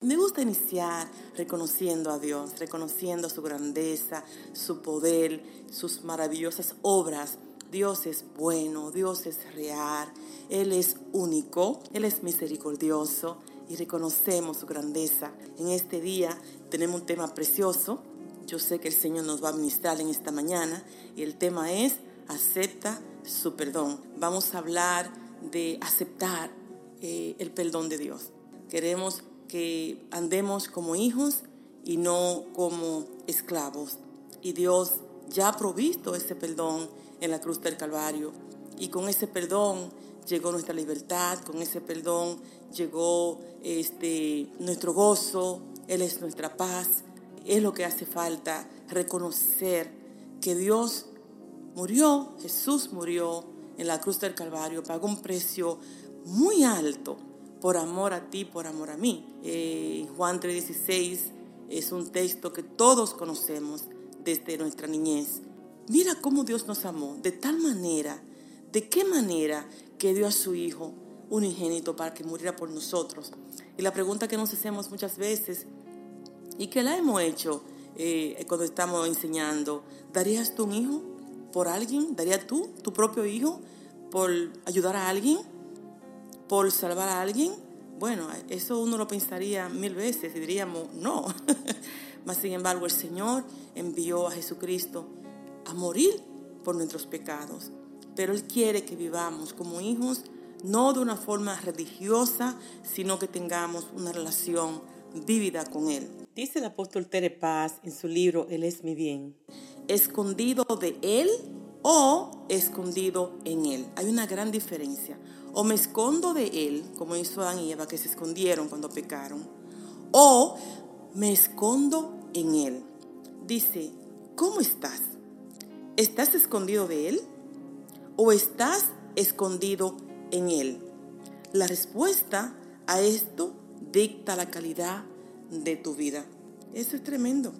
Me gusta iniciar reconociendo a Dios, reconociendo su grandeza, su poder, sus maravillosas obras. Dios es bueno, Dios es real, Él es único, Él es misericordioso y reconocemos su grandeza. En este día tenemos un tema precioso. Yo sé que el Señor nos va a ministrar en esta mañana y el tema es acepta su perdón. Vamos a hablar de aceptar el perdón de Dios. Queremos que andemos como hijos y no como esclavos. Y Dios ya ha provisto ese perdón en la cruz del Calvario. Y con ese perdón llegó nuestra libertad, con ese perdón llegó nuestro gozo, Él es nuestra paz. Es lo que hace falta, reconocer que Dios murió, Jesús murió en la cruz del Calvario, pagó un precio muy alto por amor a ti, por amor a mí. Juan 3:16 es un texto que todos conocemos desde nuestra niñez. Mira cómo Dios nos amó, de tal manera, de qué manera que dio a su Hijo unigénito para que muriera por nosotros. Y la pregunta que nos hacemos muchas veces, y que la hemos hecho cuando estamos enseñando, ¿darías tú un hijo por alguien? ¿Darías tú tu propio hijo por ayudar a alguien? ¿Por salvar a alguien? Bueno, eso uno lo pensaría 1000 veces y diríamos no. Mas sin embargo el Señor envió a Jesucristo a morir por nuestros pecados. Pero Él quiere que vivamos como hijos, no de una forma religiosa, sino que tengamos una relación vívida con Él. Dice el apóstol Tere Paz en su libro Él es mi bien: escondido de Él o escondido en Él. Hay una gran diferencia. O me escondo de Él, como hizo Adán y Eva, que se escondieron cuando pecaron, o me escondo en Él. Dice, ¿cómo estás? ¿Estás escondido de Él o estás escondido en Él? La respuesta a esto dicta la calidad de tu vida. Eso es tremendo.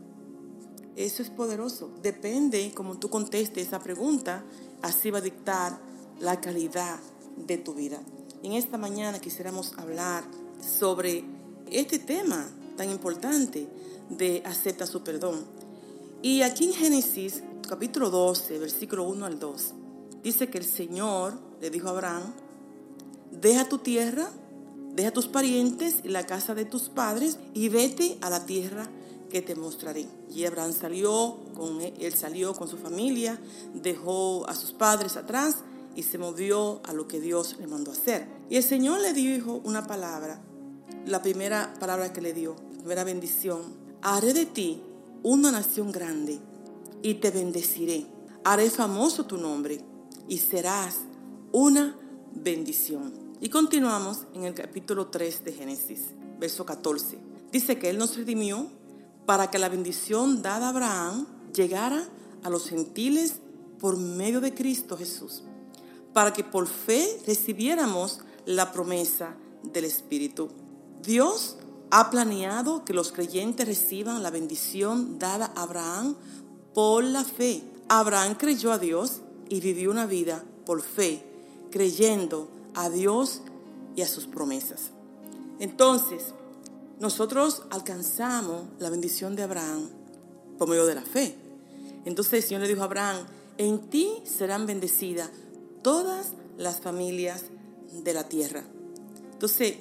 Eso es poderoso. Depende cómo tú contestes esa pregunta, así va a dictar la calidad de tu vida. En esta mañana quisiéramos hablar sobre este tema tan importante de acepta su perdón. Y aquí en Génesis, capítulo 12, versículo 1 al 2, dice que el Señor le dijo a Abraham: deja tu tierra, deja tus parientes y la casa de tus padres y vete a la tierra que te mostraré. Y Abraham salió con su familia, dejó a sus padres atrás y se movió a lo que Dios le mandó hacer. Y el Señor le dijo una palabra, la primera palabra que le dio, la primera bendición: haré de ti una nación grande y te bendeciré. Haré famoso tu nombre y serás una bendición. Y continuamos en el capítulo 3 de Génesis, verso 14. Dice que Él nos redimió para que la bendición dada a Abraham llegara a los gentiles por medio de Cristo Jesús, para que por fe recibiéramos la promesa del Espíritu. Dios ha planeado que los creyentes reciban la bendición dada a Abraham por la fe. Abraham creyó a Dios y vivió una vida por fe, creyendo a Dios y a sus promesas. Entonces, nosotros alcanzamos la bendición de Abraham por medio de la fe. Entonces el Señor le dijo a Abraham: en ti serán bendecidas todas las familias de la tierra. Entonces,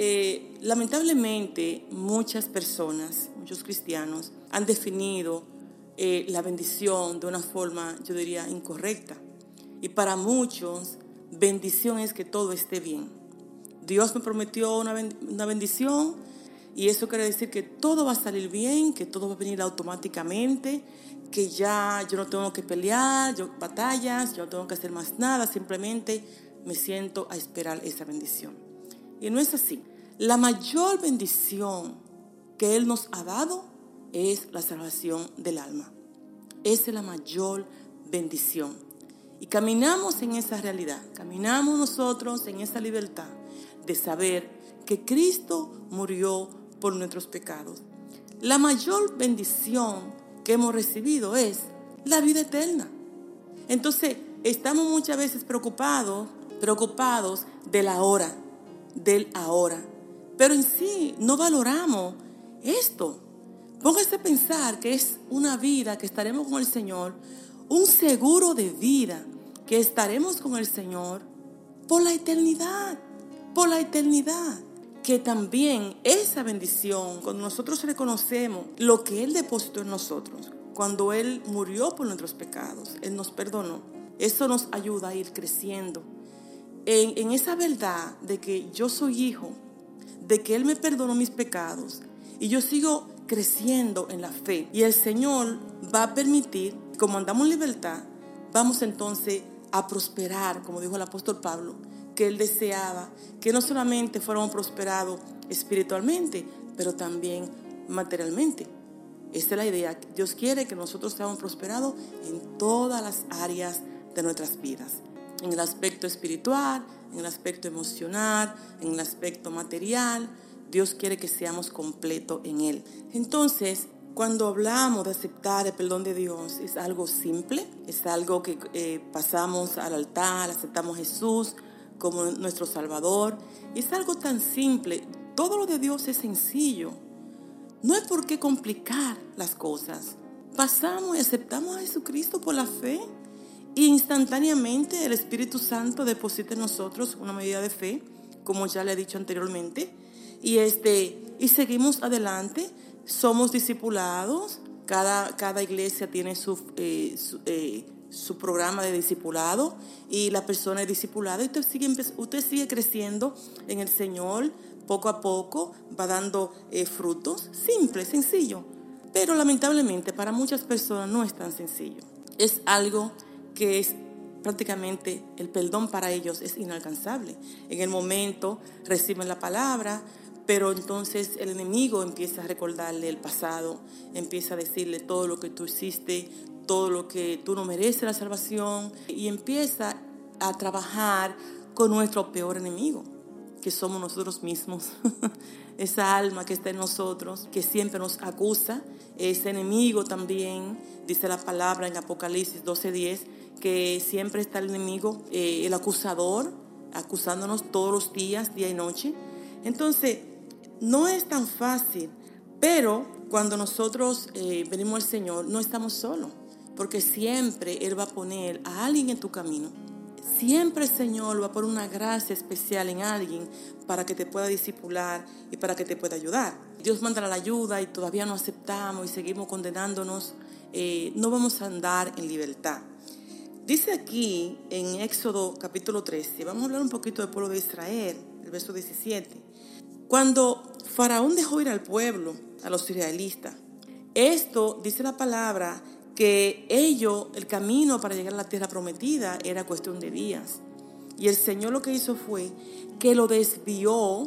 lamentablemente, muchas personas, muchos cristianos, han definido la bendición de una forma, yo diría, incorrecta. Y para muchos, bendición es que todo esté bien. Dios me prometió una bendición y eso quiere decir que todo va a salir bien, que todo va a venir automáticamente, que ya yo no tengo que pelear, batallas, yo no tengo que hacer más nada, simplemente me siento a esperar esa bendición. Y no es así. La mayor bendición que Él nos ha dado es la salvación del alma. Esa es la mayor bendición. Y caminamos en esa realidad, caminamos nosotros en esa libertad de saber que Cristo murió por nuestros pecados. La mayor bendición que hemos recibido es la vida eterna. Entonces, estamos muchas veces preocupados del ahora, pero en sí no valoramos esto. Póngase a pensar que es una vida que estaremos con el Señor, un seguro de vida que estaremos con el Señor por la eternidad, que también esa bendición, cuando nosotros reconocemos lo que Él depositó en nosotros, cuando Él murió por nuestros pecados, Él nos perdonó, eso nos ayuda a ir creciendo en esa verdad de que yo soy hijo, de que Él me perdonó mis pecados y yo sigo creciendo en la fe. Y el Señor va a permitir, como andamos en libertad, vamos entonces a prosperar, como dijo el apóstol Pablo, que él deseaba que no solamente fuéramos prosperados espiritualmente, pero también materialmente. Esa es la idea. Dios quiere que nosotros seamos prosperados en todas las áreas de nuestras vidas. En el aspecto espiritual, en el aspecto emocional, en el aspecto material. Dios quiere que seamos completos en Él. Entonces, cuando hablamos de aceptar el perdón de Dios, es algo simple, es algo que pasamos al altar, aceptamos a Jesús como nuestro Salvador. Es algo tan simple. Todo lo de Dios es sencillo. No hay por qué complicar las cosas. Pasamos y aceptamos a Jesucristo por la fe y instantáneamente el Espíritu Santo deposita en nosotros una medida de fe, como ya le he dicho anteriormente, y seguimos adelante. Somos discipulados. Cada iglesia tiene su programa de discipulado y la persona es discipulada y usted sigue creciendo en el Señor. Poco a poco va dando frutos. Simple, sencillo. Pero lamentablemente para muchas personas no es tan sencillo. Es algo que es prácticamente, el perdón para ellos es inalcanzable. En el momento reciben la palabra, pero entonces el enemigo empieza a recordarle el pasado, empieza a decirle todo lo que tú hiciste, todo lo que tú no mereces la salvación, y empieza a trabajar con nuestro peor enemigo, que somos nosotros mismos. Esa alma que está en nosotros, que siempre nos acusa, ese enemigo también, dice la palabra en Apocalipsis 12:10, que siempre está el enemigo, el acusador, acusándonos todos los días, día y noche. Entonces, no es tan fácil, pero cuando nosotros venimos al Señor, no estamos solos, porque siempre Él va a poner a alguien en tu camino. Siempre el Señor va a poner una gracia especial en alguien para que te pueda discipular y para que te pueda ayudar. Dios manda la ayuda y todavía no aceptamos y seguimos condenándonos. No vamos a andar en libertad. Dice aquí en Éxodo capítulo 13, vamos a hablar un poquito del pueblo de Israel, el verso 17. Cuando Faraón dejó ir al pueblo, a los israelitas, esto dice la palabra que el camino para llegar a la tierra prometida era cuestión de días. Y el Señor lo que hizo fue que lo desvió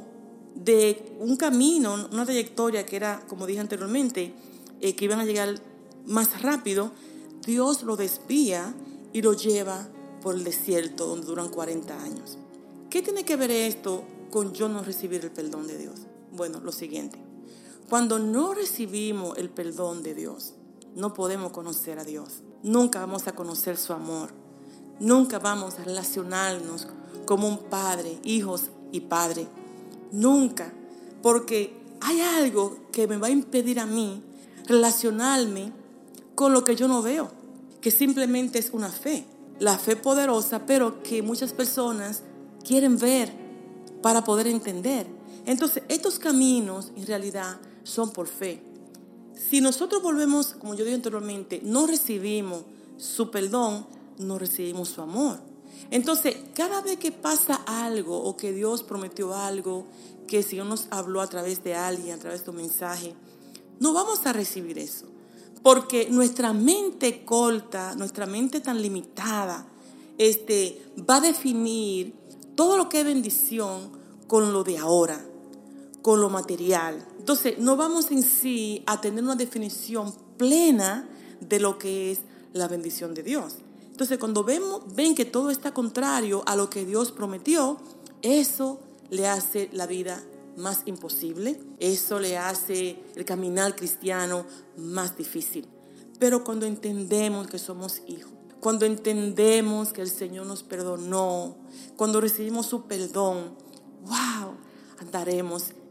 de un camino, una trayectoria que era, como dije anteriormente, que iban a llegar más rápido. Dios lo desvía y lo lleva por el desierto donde duran 40 años. ¿Qué tiene que ver esto con yo no recibir el perdón de Dios? Bueno, lo siguiente. Cuando no recibimos el perdón de Dios, no podemos conocer a Dios. Nunca vamos a conocer su amor. Nunca vamos a relacionarnos como un padre, hijos y padre. Nunca. Porque hay algo que me va a impedir a mí relacionarme con lo que yo no veo, que simplemente es una fe. La fe poderosa, pero que muchas personas quieren ver para poder entender. Entonces, estos caminos en realidad son por fe. Si nosotros volvemos, como yo dije anteriormente, no recibimos su perdón, no recibimos su amor. Entonces, cada vez que pasa algo o que Dios prometió algo, que el Señor nos habló a través de alguien, a través de un mensaje, no vamos a recibir eso. Porque nuestra mente corta, nuestra mente tan limitada, va a definir todo lo que es bendición con lo de ahora, con lo material. Entonces, no vamos en sí a tener una definición plena de lo que es la bendición de Dios. Entonces, cuando ven que todo está contrario a lo que Dios prometió, eso le hace la vida más imposible. Eso le hace el caminar cristiano más difícil. Pero cuando entendemos que somos hijos, cuando entendemos que el Señor nos perdonó, cuando recibimos su perdón, ¡wow!, andaremos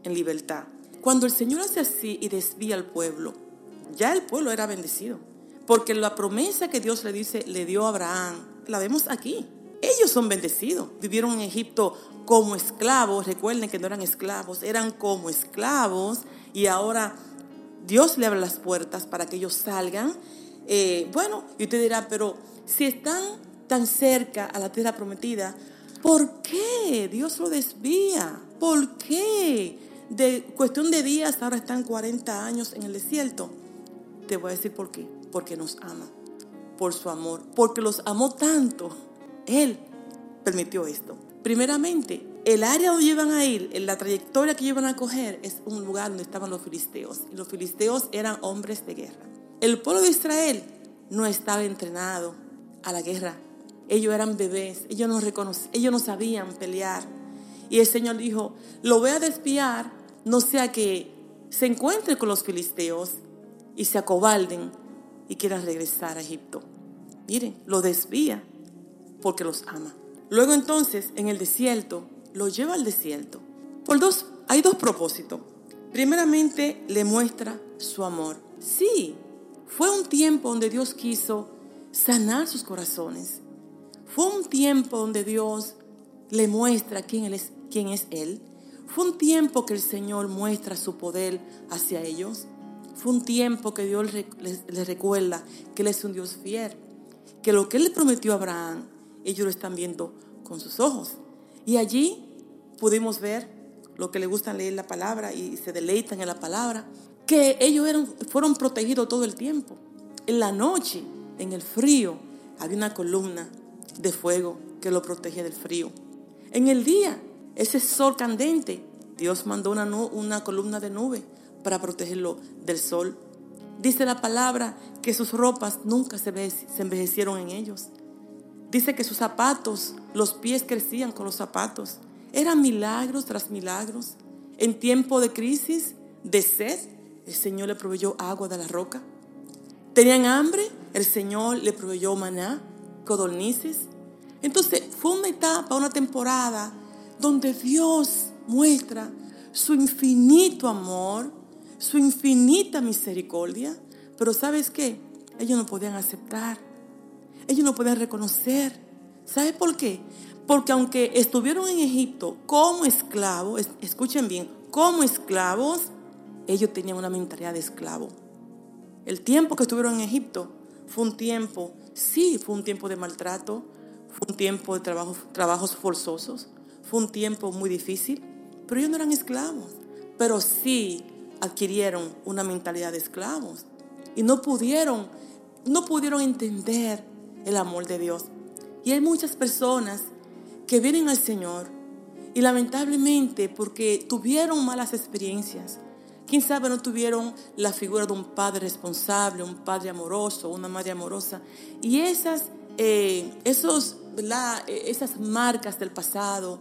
en libertad. Cuando el Señor hace así y desvía al pueblo, ya el pueblo era bendecido. Porque la promesa que Dios le dio a Abraham, la vemos aquí. Ellos son bendecidos. Vivieron en Egipto como esclavos. Recuerden que no eran esclavos, eran como esclavos. Y ahora Dios le abre las puertas para que ellos salgan. Y usted dirá, pero si están tan cerca a la tierra prometida, ¿por qué Dios lo desvía? ¿Por qué? De cuestión de días ahora están 40 años en el desierto. Te voy a decir por qué. Porque nos ama, por su amor, porque los amó tanto. Él permitió esto. Primeramente, el área donde iban a ir, en la trayectoria que iban a coger, es un lugar donde estaban los filisteos. Y los filisteos eran hombres de guerra. El pueblo de Israel no estaba entrenado a la guerra. Ellos eran bebés, ellos no sabían pelear. Y el Señor dijo, lo voy a desviar, no sea que se encuentre con los filisteos y se acobalden y quieran regresar a Egipto. Miren, lo desvía porque los ama. Luego entonces, en el desierto, lo lleva al desierto. Hay dos propósitos. Primeramente, le muestra su amor. Sí, fue un tiempo donde Dios quiso sanar sus corazones. Fue un tiempo donde Dios le muestra quién es Él. Fue un tiempo que el Señor muestra su poder hacia ellos. Fue un tiempo que Dios les recuerda que Él es un Dios fiel. Que lo que Él le prometió a Abraham, ellos lo están viendo con sus ojos. Y allí pudimos ver lo que les gusta leer la palabra y se deleitan en la palabra, que ellos fueron protegidos todo el tiempo. En la noche, en el frío, había una columna de fuego que lo protegía del frío. En el día, ese sol candente, Dios mandó una columna de nube para protegerlo del sol. Dice la palabra que sus ropas nunca se envejecieron en ellos. Dice que sus zapatos, los pies crecían con los zapatos. Eran milagros tras milagros. En tiempo de crisis, de sed, el Señor le proveyó agua de la roca. Tenían hambre, el Señor le proveyó maná, codornices. Entonces fue una etapa, una temporada donde Dios muestra su infinito amor, su infinita misericordia. Pero ¿sabes qué? Ellos no podían aceptar. Ellos no podían reconocer. ¿Sabe por qué? Porque aunque estuvieron en Egipto como esclavos, escuchen bien, como esclavos, ellos tenían una mentalidad de esclavo. El tiempo que estuvieron en Egipto fue un tiempo de maltrato, fue un tiempo de trabajos forzosos, fue un tiempo muy difícil, pero ellos no eran esclavos, pero sí adquirieron una mentalidad de esclavos y no pudieron entender el amor de Dios. Y hay muchas personas que vienen al Señor y lamentablemente porque tuvieron malas experiencias, quién sabe, no tuvieron la figura de un padre responsable, un padre amoroso, una madre amorosa, y esas marcas del pasado,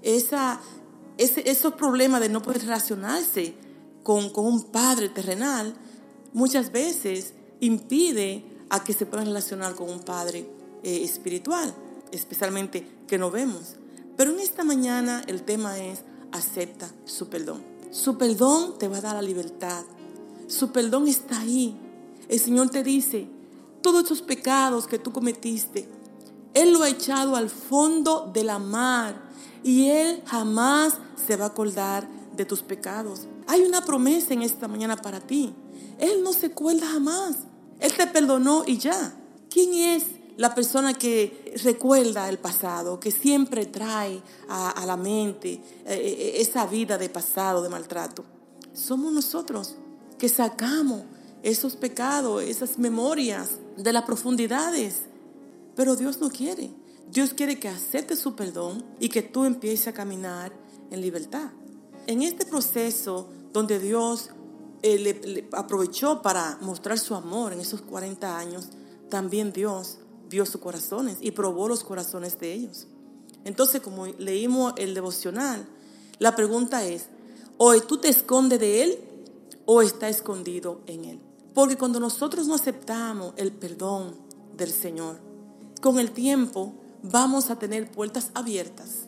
esos problemas de no poder relacionarse con un padre terrenal, muchas veces impide a que se puedan relacionar con un padre espiritual, especialmente que no vemos. Pero en esta mañana el tema es: acepta su perdón. Su perdón te va a dar la libertad. Su perdón está ahí. El Señor te dice: todos esos pecados que tú cometiste, Él lo ha echado al fondo de la mar y Él jamás se va a acordar de tus pecados. Hay una promesa en esta mañana para ti. Él no se acuerda jamás. Él te perdonó y ya. ¿Quién es la persona que recuerda el pasado, que siempre trae a la mente esa vida de pasado, de maltrato? Somos nosotros que sacamos esos pecados, esas memorias de las profundidades. Pero Dios no quiere. Dios quiere que aceptes su perdón y que tú empieces a caminar en libertad. En este proceso donde Dios le aprovechó para mostrar su amor en esos 40 años, también Dios vio sus corazones y probó los corazones de ellos. Entonces, como leímos el devocional, la pregunta es: ¿o tú te escondes de Él o está escondido en Él? Porque cuando nosotros no aceptamos el perdón del Señor, con el tiempo vamos a tener puertas abiertas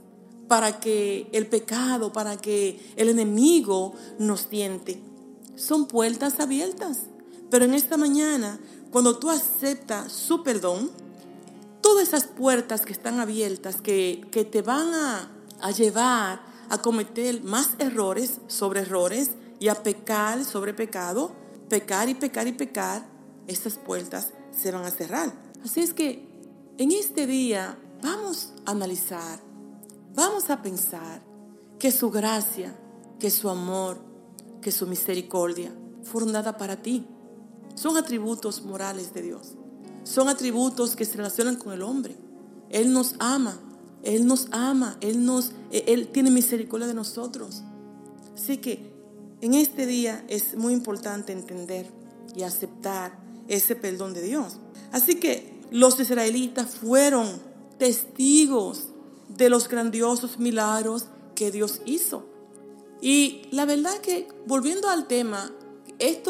para que el pecado, para que el enemigo nos tiente. Son puertas abiertas. Pero en esta mañana, cuando tú aceptas su perdón, todas esas puertas que están abiertas, que te van a llevar a cometer más errores sobre errores y a pecar sobre pecado, pecar y pecar y pecar, esas puertas se van a cerrar. Así es que en este día vamos a analizar, vamos a pensar que su gracia, que su amor, que su misericordia fueron dadas para ti. Son atributos morales de Dios. Son atributos que se relacionan con el hombre. Él nos ama. Él tiene misericordia de nosotros. Así que en este día es muy importante entender y aceptar ese perdón de Dios. Así que los israelitas fueron testigos de los grandiosos milagros que Dios hizo. Y la verdad que, volviendo al tema, el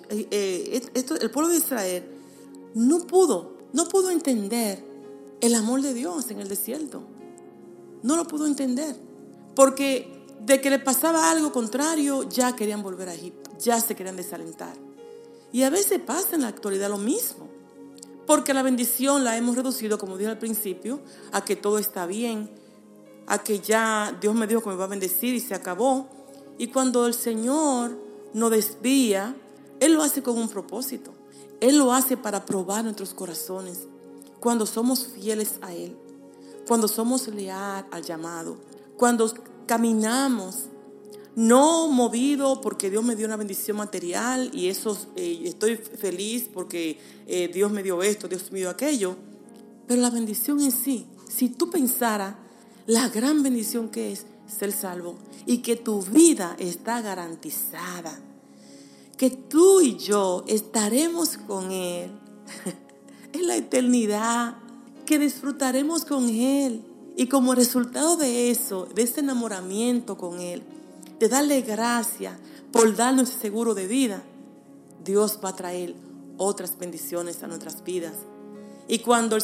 pueblo de Israel no pudo entender el amor de Dios en el desierto. No lo pudo entender. Porque de que le pasaba algo contrario, ya querían volver a Egipto. Ya se querían desalentar. Y a veces pasa en la actualidad lo mismo. Porque la bendición la hemos reducido, como dije al principio, a que todo está bien. A que ya Dios me dijo que me va a bendecir y se acabó. Y cuando el Señor nos desvía, Él lo hace con un propósito. Él lo hace para probar nuestros corazones. Cuando somos fieles a Él. Cuando somos leales al llamado. Cuando caminamos, no movido porque Dios me dio una bendición material y eso estoy feliz porque Dios me dio esto, Dios me dio aquello. Pero la bendición en sí, si tú pensaras la gran bendición que es ser salvo y que tu vida está garantizada, que tú y yo estaremos con Él en la eternidad, que disfrutaremos con Él y como resultado de eso, de ese enamoramiento con Él, de darle gracias por darnos ese seguro de vida, Dios va a traer otras bendiciones a nuestras vidas. Y cuando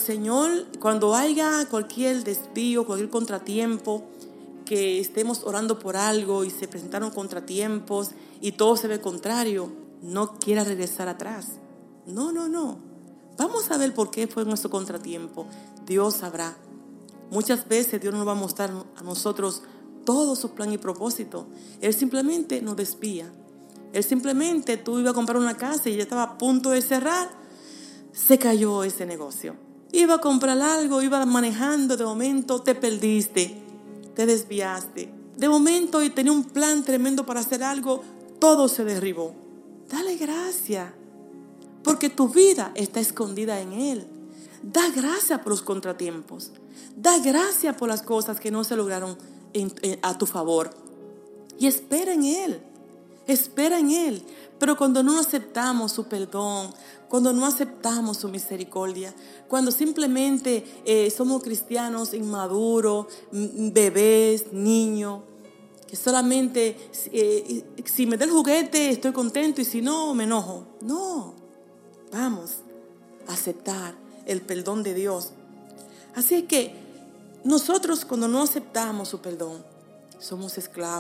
haya cualquier desvío, cualquier contratiempo, que estemos orando por algo y se presentaron contratiempos y todo se ve contrario, no quiera regresar atrás. No. Vamos a ver por qué fue nuestro contratiempo. Dios sabrá. Muchas veces Dios nos va a mostrar a nosotros todo su plan y propósito. Él simplemente nos desvía. Él simplemente, tú ibas a comprar una casa y ya estaba a punto de cerrar, se cayó ese negocio. Iba a comprar algo, iba manejando, de momento te perdiste, te desviaste. De momento y tenía un plan tremendo para hacer algo, todo se derribó. Dale gracias, porque tu vida está escondida en Él. Da gracias por los contratiempos. Da gracias por las cosas que no se lograron a tu favor. Y espera en Él. Espera en Él. Pero cuando no aceptamos su perdón, cuando no aceptamos su misericordia, cuando simplemente somos cristianos inmaduros, bebés, niños, que solamente si me da el juguete estoy contento y si no me enojo. No, vamos a aceptar el perdón de Dios. Así que nosotros cuando no aceptamos su perdón, somos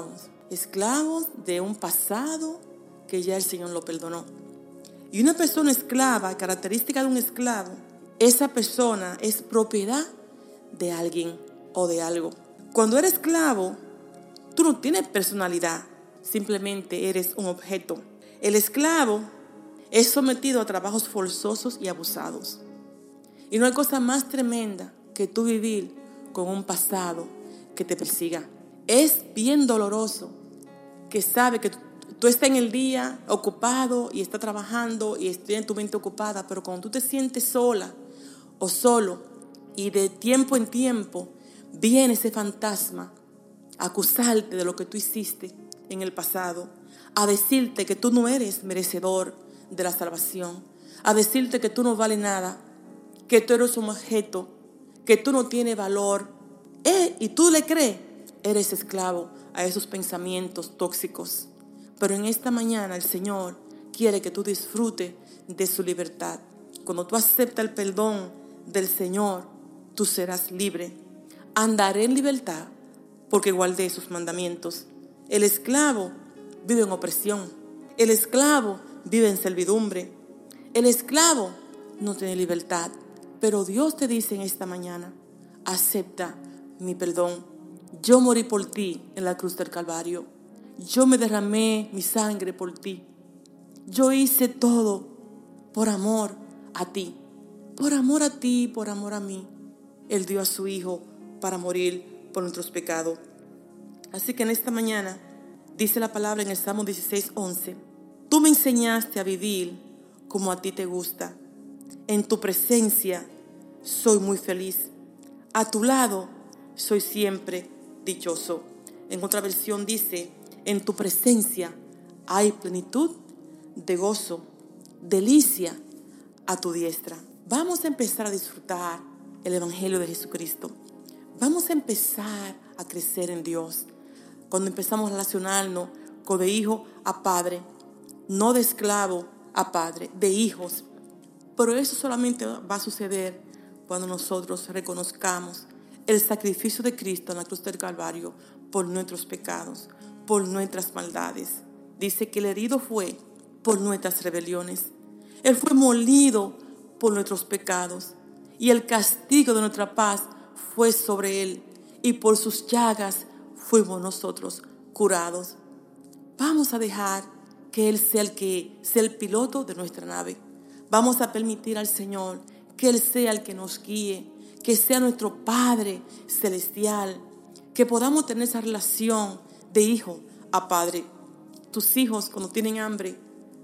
esclavos de un pasado que ya el Señor lo perdonó. Y una persona esclava, característica de un esclavo, esa persona es propiedad de alguien o de algo. Cuando eres esclavo, tú no tienes personalidad, simplemente eres un objeto. El esclavo es sometido a trabajos forzosos y abusados. Y no hay cosa más tremenda que tú vivir con un pasado que te persiga. Es bien doloroso que sabe que tú estás en el día ocupado y estás trabajando y tienes tu mente ocupada, pero cuando tú te sientes sola o solo y de tiempo en tiempo viene ese fantasma a acusarte de lo que tú hiciste en el pasado, a decirte que tú no eres merecedor de la salvación, a decirte que tú no vales nada, que tú eres un objeto, que tú no tienes valor, y tú le crees, eres esclavo a esos pensamientos tóxicos. Pero en esta mañana el Señor quiere que tú disfrutes de su libertad. Cuando tú aceptas el perdón del Señor, tú serás libre. Andaré en libertad porque guardé sus mandamientos. El esclavo vive en opresión. El esclavo vive en servidumbre. El esclavo no tiene libertad. Pero Dios te dice en esta mañana, acepta mi perdón. Yo morí por ti en la cruz del Calvario. Yo me derramé mi sangre por ti. Yo hice todo por amor a ti. Por amor a ti, por amor a mí. Él dio a su Hijo para morir por nuestros pecados. Así que en esta mañana dice la palabra en el Salmo 16:11. Tú me enseñaste a vivir como a ti te gusta. En tu presencia soy muy feliz. A tu lado soy siempre dichoso. En otra versión dice, en tu presencia hay plenitud de gozo, delicia a tu diestra. Vamos a empezar a disfrutar el Evangelio de Jesucristo. Vamos a empezar a crecer en Dios. Cuando empezamos a relacionarnos con de hijo a padre, no de esclavo a padre, de hijos. Pero eso solamente va a suceder cuando nosotros reconozcamos el sacrificio de Cristo en la cruz del Calvario por nuestros pecados, por nuestras maldades. Dice que el herido fue por nuestras rebeliones. Él fue molido por nuestros pecados y el castigo de nuestra paz fue sobre él y por sus llagas fuimos nosotros curados. Vamos a dejar que Él sea el piloto de nuestra nave. Vamos a permitir al Señor que Él sea el que nos guíe, que sea nuestro Padre celestial, que podamos tener esa relación de hijo a padre. Tus hijos cuando tienen hambre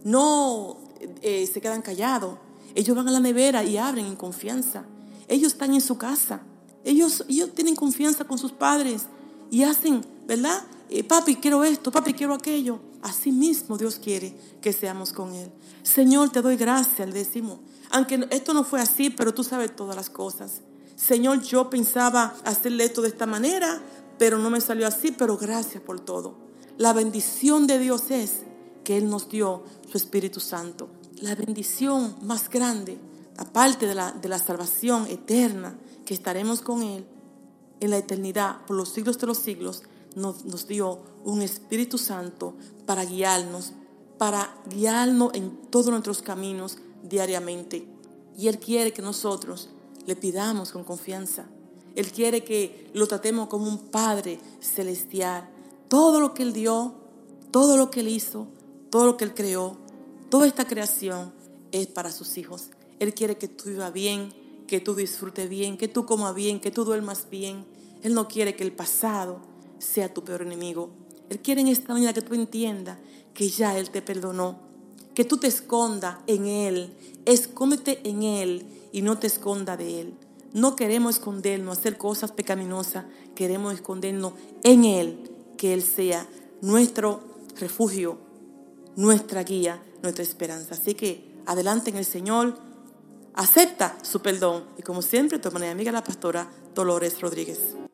no se quedan callados. Ellos van a la nevera y abren en confianza. Ellos están en su casa. Ellos tienen confianza con sus padres y hacen, ¿verdad? Papi, quiero esto, papi, quiero aquello. Así mismo Dios quiere que seamos con Él. Señor, te doy gracias, le decimos. Aunque esto no fue así, pero tú sabes todas las cosas. Señor, yo pensaba hacerle esto de esta manera, pero no me salió así, pero gracias por todo. La bendición de Dios es que Él nos dio su Espíritu Santo. La bendición más grande, aparte de la salvación eterna, que estaremos con Él en la eternidad, por los siglos de los siglos, nos dio un Espíritu Santo para guiarnos en todos nuestros caminos diariamente. Y Él quiere que nosotros le pidamos con confianza. Él quiere que lo tratemos como un Padre celestial. Todo lo que Él dio, todo lo que Él hizo, todo lo que Él creó, toda esta creación es para sus hijos. Él quiere que tú vivas bien, que tú disfrutes bien, que tú comas bien, que tú duermas bien. Él no quiere que el pasado sea tu peor enemigo. Él quiere en esta mañana que tú entiendas que ya Él te perdonó, que tú te escondas en Él, escóndete en Él y no te escondas de Él. No queremos escondernos, hacer cosas pecaminosas, queremos escondernos en Él, que Él sea nuestro refugio, nuestra guía, nuestra esperanza. Así que adelante en el Señor, acepta su perdón y como siempre tu hermana y amiga la pastora Dolores Rodríguez.